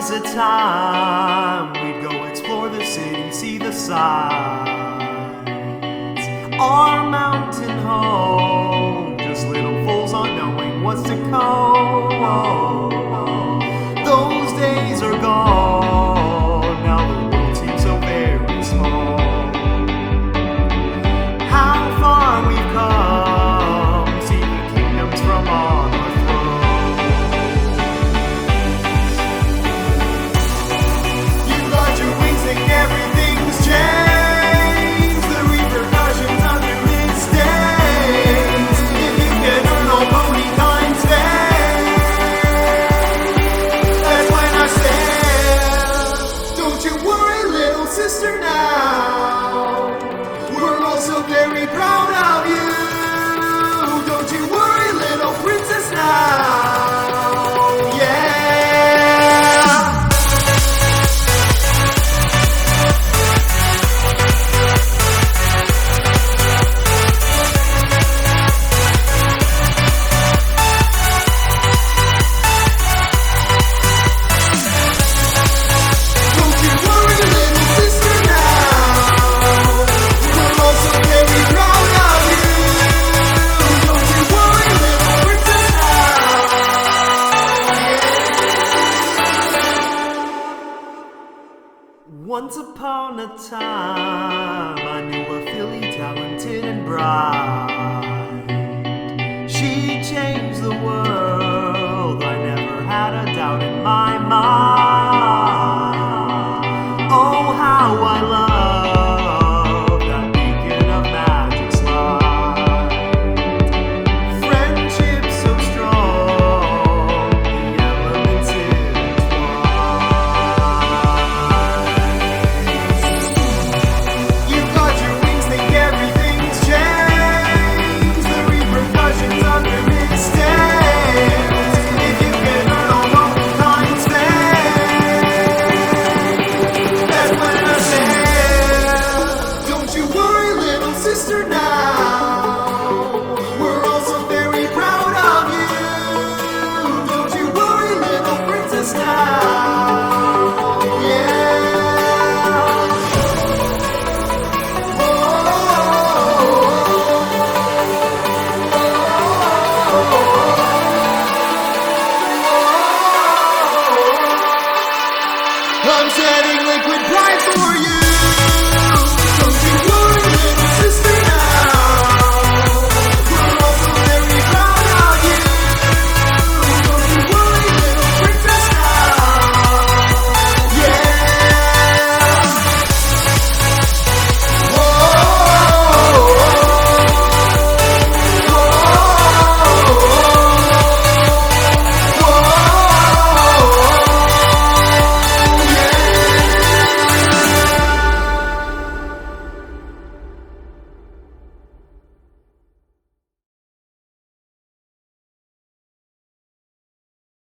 was a time we'd go explore the city, see the sights. Our mountain home, just little fools on knowing what's to come. Those days are gone, now the world seems so very small. How far we've come, see the kingdoms from on our thrones. You got your wings and everything's changed. The repercussions under its stains. If you can earn all pony times that's when I said, don't you worry, little sister, now. We're all so very proud of you. Don't you worry, little princess, now. Yeah. Don't you worry, little sister, now. We're all so very proud of you. Don't you worry, little princess, now. Once upon a time, I knew a filly talented and bright. She changed the world, I never had a doubt in my mind. Oh, how I love that beacon of magic's light. Friendship so strong, the elements intertwine. You got your wings, think everything's changed. The repercussions under its stains. If you can earn all local times that's when I said, don't you worry, little sister, now.